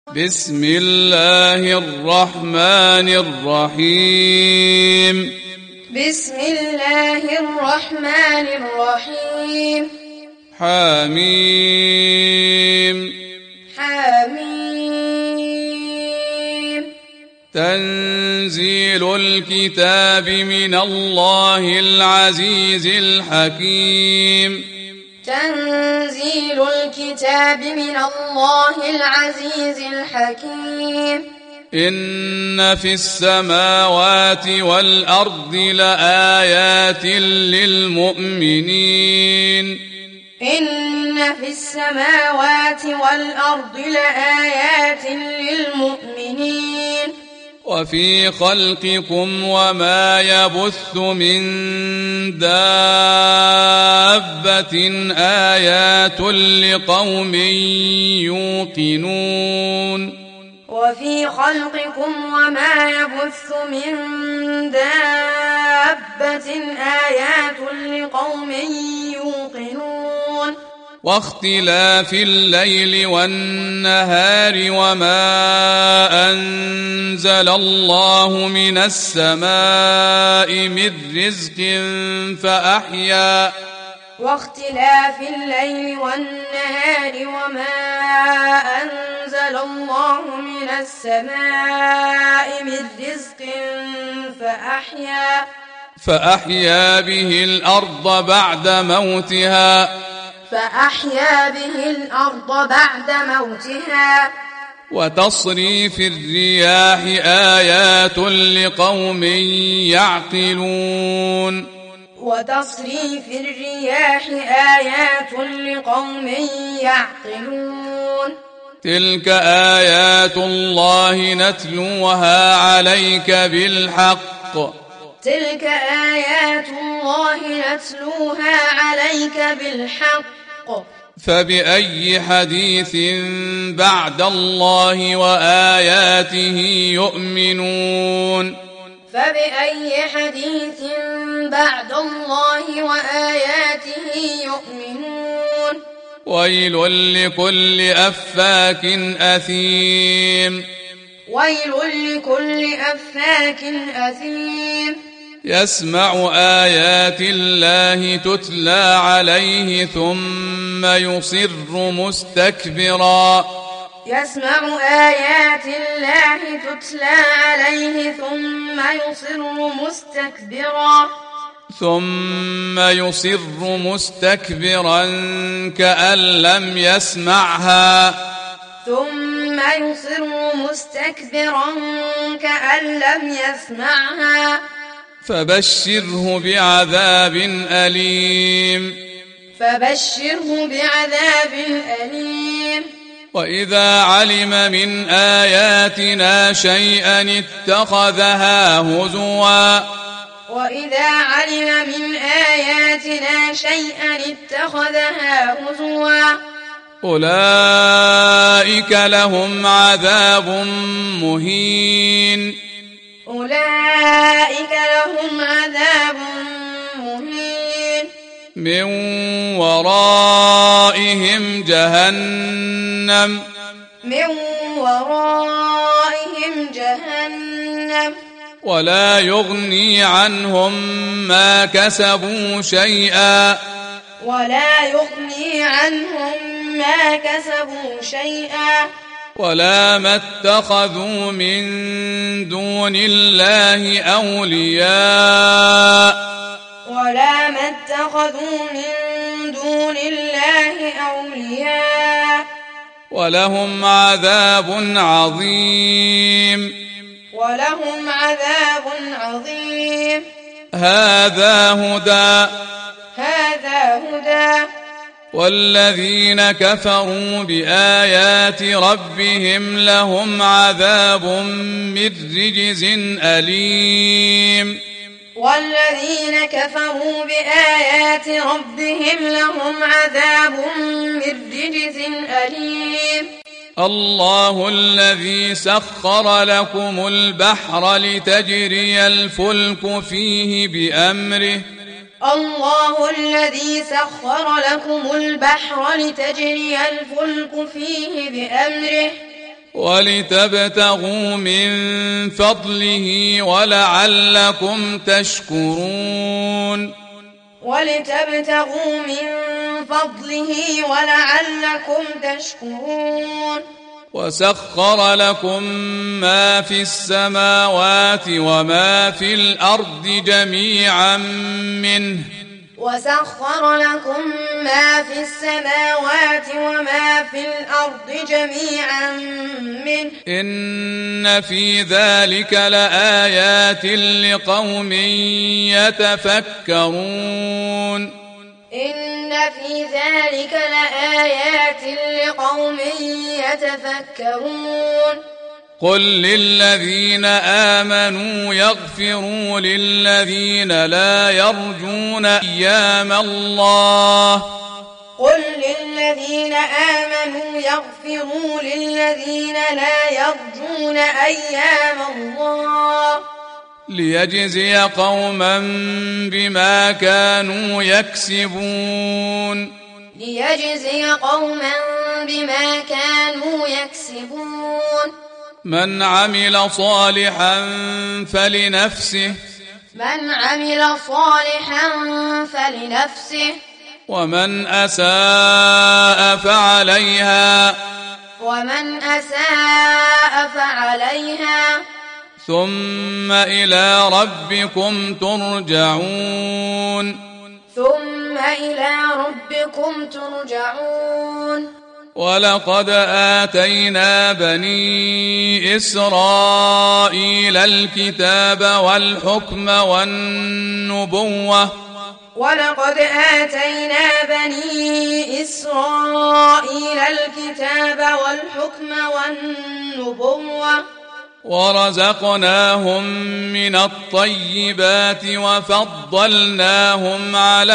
بسم الله الرحمن الرحيم. بسم الله الرحمن الرحيم. حميم. حميم. تنزيل الكتاب من الله العزيز الحكيم. تنزيل الكتاب من الله العزيز الحكيم. إن في السماوات والأرض لآيات للمؤمنين. إن في السماوات والأرض لآيات للمؤمنين. وفي خلقكم وما يبث من دابة آيات لقوم يوقنون. وفي خلقكم وما يبث من دابة آيات لقوم يوقنون. واختلاف الليل والنهار وما أنزل الله من السماء من رزق فأحيا. واختلاف الليل والنهار وما أنزل الله من السماء من رزق فأحيا به الأرض بعد موتها. وتصريف الرياح آيات لقوم يعقلون. وتصريف الرياح آيات لقوم يعقلون. تلك آيات الله نتلوها عليك بالحق. تلك آيات الله نتلوها عليك بالحق. فبأي حديث بعد الله وآياته يؤمنون. فبأي حديث بعد الله وآياته يؤمنون. ويل لكل أفاك أثيم. ويل لكل أفاك أثيم. يسمع آيات الله تتلى عليه ثم يصر مستكبرا. يسمع آيات الله تتلى عليه ثم يصر مستكبرا كأن لم يسمعها. فبشره بعذاب أليم. وإذا علم من آياتنا شيئا اتخذها هزوا. أولئك لهم عذاب مهين. من ورائهم جهنم. ولا يغني عنهم ما كسبوا شيئا. ولا ما اتخذوا من دون الله أولياء. ولهم عذاب عظيم. هذا هدى. والذين كفروا بآيات ربهم لهم عذاب من رجز أليم. الله الذي سخر لكم البحر لتجري الفلك فيه بأمره. الله الذي سخر لكم البحر لتجري الفلك فيه بأمره ولتبتغوا من فضله ولعلكم تشكرون ولتبتغوا من فضله ولعلكم تشكرون وسخر لكم ما في السماوات وما في الأرض جميعا منه وسخر لكم ما في السماوات وما في الأرض جميعا منه إن في ذلك لآيات لقوم يتفكرون إن في ذلك لآيات لقوم يتفكرون قل للذين آمنوا يغفروا للذين لا يرجون أيام الله قل للذين آمنوا يغفروا للذين لا يرجون أيام الله ليجزي قوما بما كانوا يكسبون ليجزي قوما بما كانوا يكسبون من عمل صالحا فلنفسه من عمل صالحا فلنفسه ومن أساء فعليها ومن أساء فعليها ثم إلى ربكم ترجعون ثم إلى ربكم ترجعون ولقد آتينا بني إسرائيل الكتاب والحكم والنبوة ولقد آتينا بني إسرائيل الكتاب والحكم والنبوة ورزقناهم من الطيبات وفضلناهم على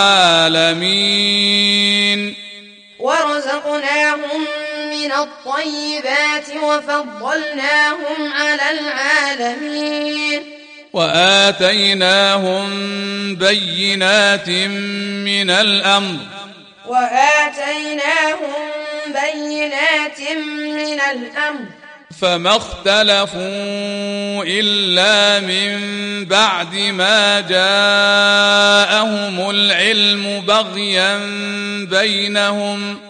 العالمين ورزقناهم من الطيبات وفضلناهم على العالمين وآتيناهم بينات من الأمر فما اختلفوا إلا من بعد ما جاءهم العلم بغيا بينهم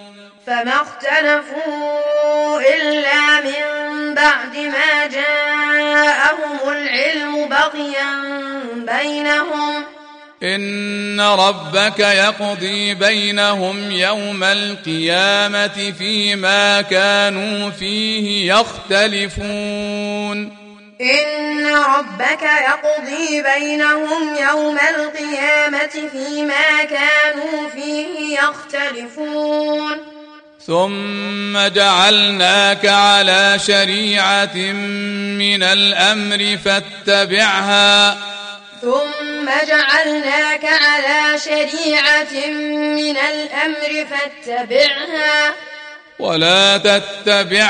إن ربك يقضي بينهم يوم القيامة فيما كانوا فيه يختلفون إن ربك يقضي بينهم يوم القيامة فيما كانوا فيه يختلفون ثم جعلناك على شريعة من الأمر فاتبعها ولا تتبع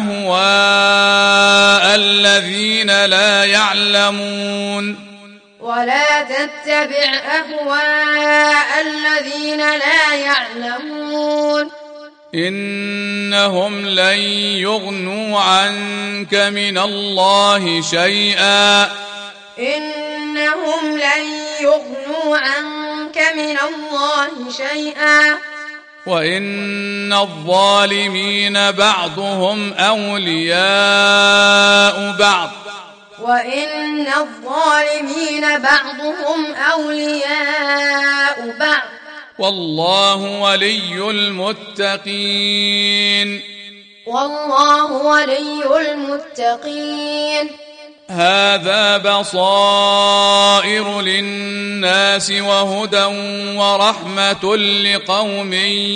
أهواء الذين لا يعلمون إنهم لن يغنوا عنك من الله شيئا وإن الظالمين بعضهم أولياء بعض والله ولي المتقين هذا بصائر للناس وهدى ورحمة لقوم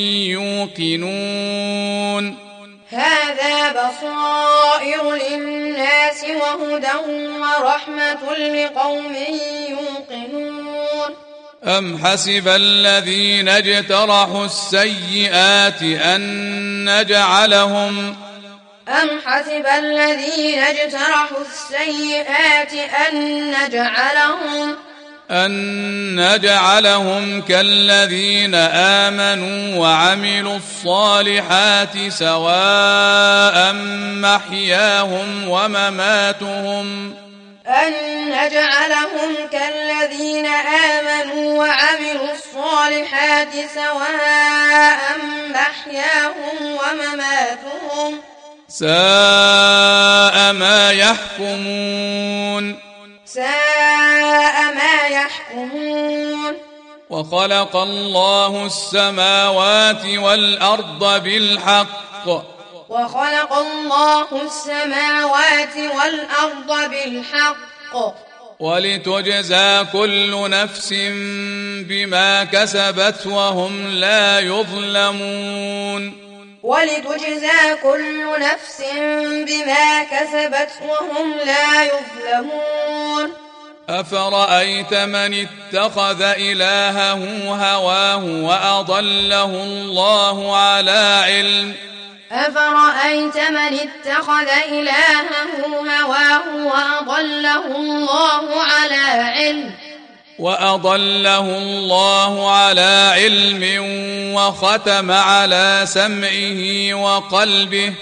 يوقنون أم حسب الذين اجترحوا السيئات أن أن نجعلهم كالذين آمنوا وعملوا الصالحات سواء محياهم ومماتهم أن نجعلهم كالذين آمنوا وعملوا الصالحات سواء محياهم ومماتهم ساء ما يحكمون ساء ما يحكمون وخلق الله السماوات والأرض بالحق وخلق الله السماوات والأرض بالحق ولتجزى كل نفس بما كسبت وهم لا يظلمون ولتجزى كل نفس بما كسبت وهم لا يظلمون أفرأيت من اتخذ إلهه هواه وأضله الله على علم أفرأيت من اتخذ إلهه هواه وأضله الله على علم وختم على سمعه وقلبه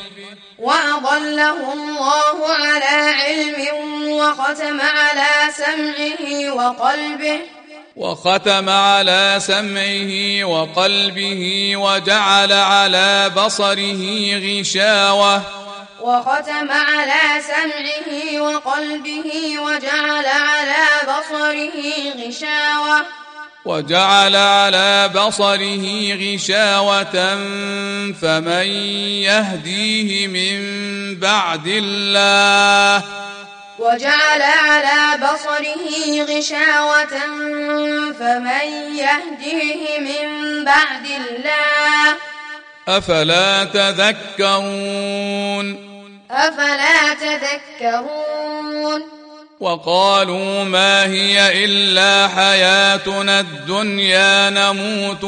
وختم على سمعه وقلبه وجعل على بصره غشاوة وجعل على بصره غشاوة فمن يهديه من بعد الله أفلا تذكرون وقالوا ما هي إلا حياتنا الدنيا نموت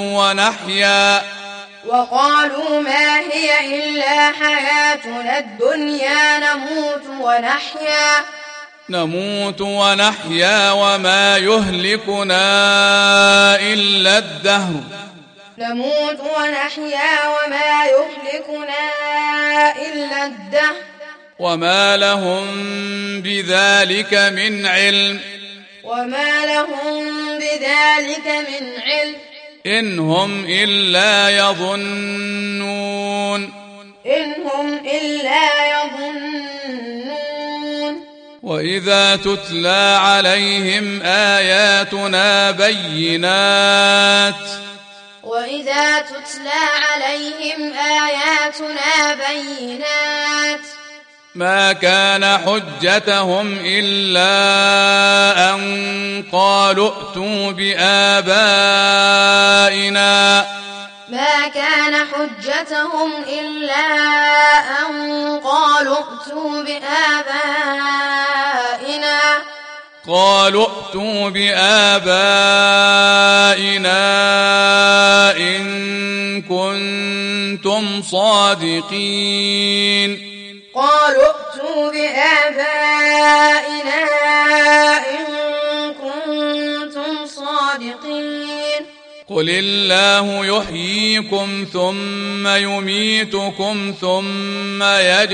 ونحيا وما يهلكنا إلا الدهر وما لهم بذلك من علم إن هم إلا يظنون وإذا تتلى عليهم آياتنا بينات ما كان حجتهم إلا أن قالوا ائتوا بآبائنا إن كنتم صادقين قل الله يحييكم ثم يميتكم ثم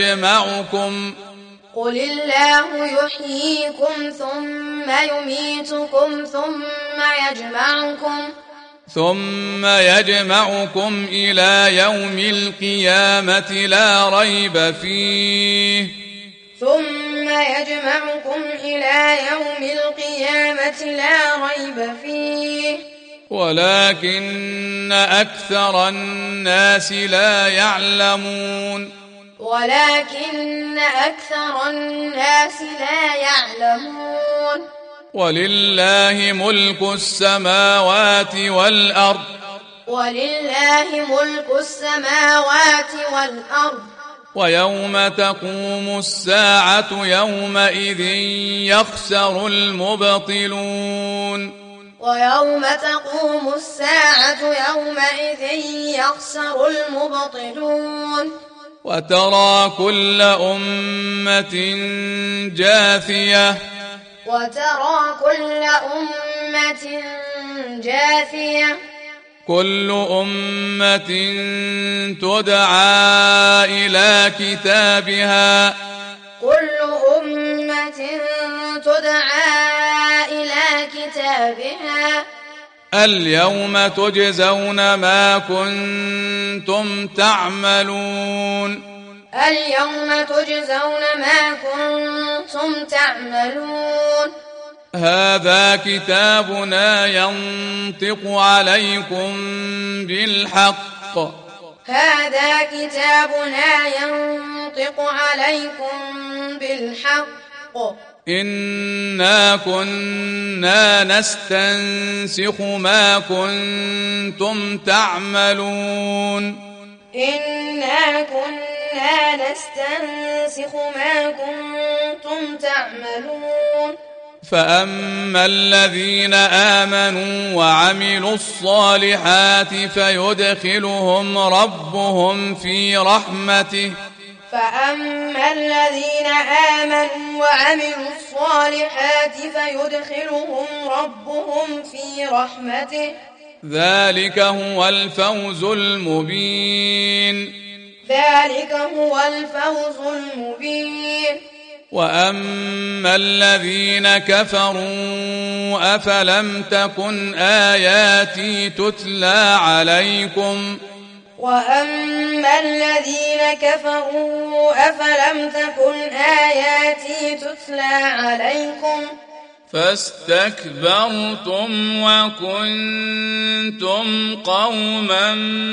يجمعكم إلى يوم القيامة لا ريب فيه ولكن أكثر الناس لا يعلمون ولله ملك السماوات والأرض ويوم تقوم الساعة يومئذ يخسر المبطلون وترى كل أمة جاثية أمة جاثية كل أمة تدعى إلى كتابها كل أمة تدعى إلى كتابها اليوم تجزون ما كنتم تعملون اليوم تجزون ما كنتم تعملون هذا كتابنا ينطق عليكم بالحق هذا كتابنا ينطق عليكم بالحق إنا كنا نستنسخ ما كنتم تعملون إنا كنا نستنسخ ما كنتم تعملون فأما الذين آمنوا وعملوا الصالحات فيدخلهم ربهم في رحمته فأما الذين آمنوا وعملوا الصالحات فيدخلهم ربهم في رحمته ذلك هو الفوز المبين ذلك هو الفوز المبين وأما الذين كفروا أفلم تكن آياتي تتلى عليكم وأما الذين كفروا أفلم تكن آياتي تتلى عليكم فاستكبرتم وكنتم قوما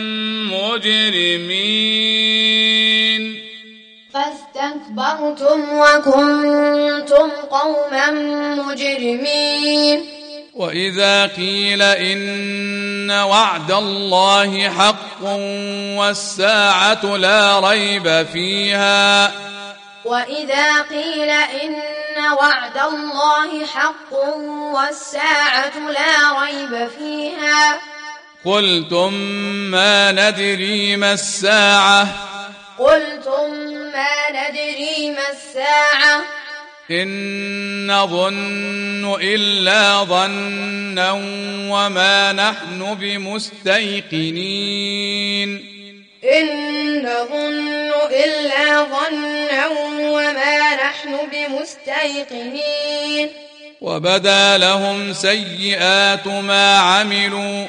مجرمين فاستكبرتم وكنتم قوما مجرمين وإذا قيل إن وعد الله حق والساعة لا ريب فيها وإذا قيل إن وعد الله حق والساعة لا ريب فيها قلتم ما ندري ما الساعة قلتم ما ندري ما الساعة إن نظن إلا ظنا وما نحن بمستيقنين إن نظن إلا ظنا وما نحن بمستيقنين وبدا لهم سيئات ما عملوا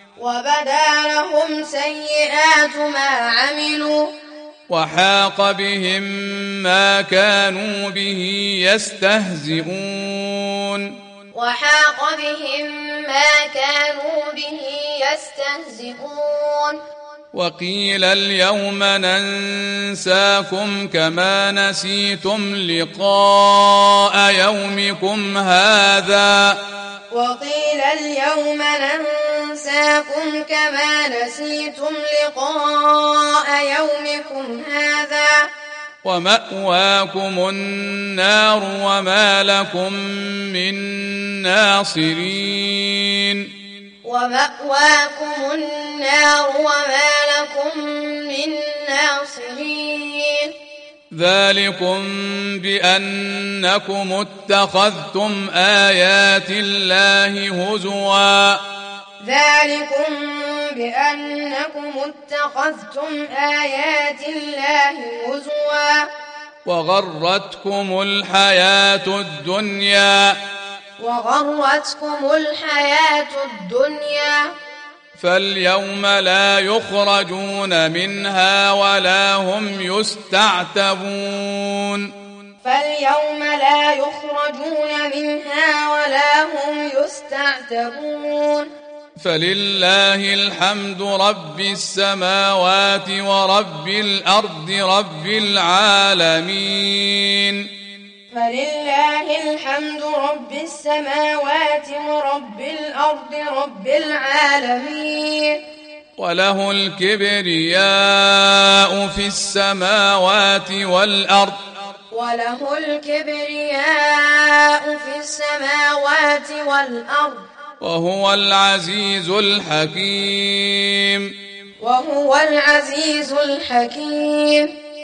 وحاق بهم ما كانوا به يستهزئون وقيل اليوم ننساكم كما نسيتم لقاء يومكم هذا وقيل اليوم ننساكم كما نسيتم لقاء يومكم هذا ومأواكم النار وما لكم من ناصرين ذلكم بأنكم اتخذتم آيات الله هزوا وغرتكم الحياة الدنيا فاليوم لا يخرجون منها ولا هم يستعتبون فلله الحمد رب السماوات ورب الأرض رب العالمين وله الكبرياء في السماوات والأرض وهو العزيز الحكيم